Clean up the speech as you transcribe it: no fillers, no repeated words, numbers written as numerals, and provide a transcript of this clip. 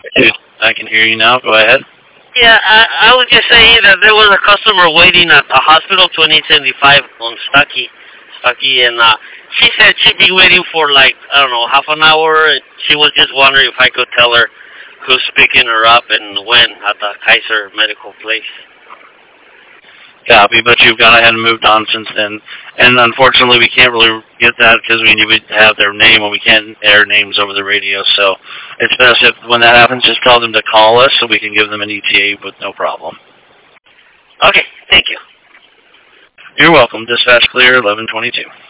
I can hear you now. Go ahead. Yeah, I was just saying that there was a customer waiting at the hospital 2075 on Stucky, and she said she'd be waiting for like, I don't know, half an hour. And she was just wondering if I could tell her who's picking her up and when at the Kaiser Medical Place. Copy, but you've gone ahead and moved on since then. And unfortunately, we can't really get that because we need to have their name, and we can't air names over the radio. So it's best if, when that happens, just tell them to call us so we can give them an ETA with no problem. Okay, thank you. You're welcome. Dispatch clear, 1122.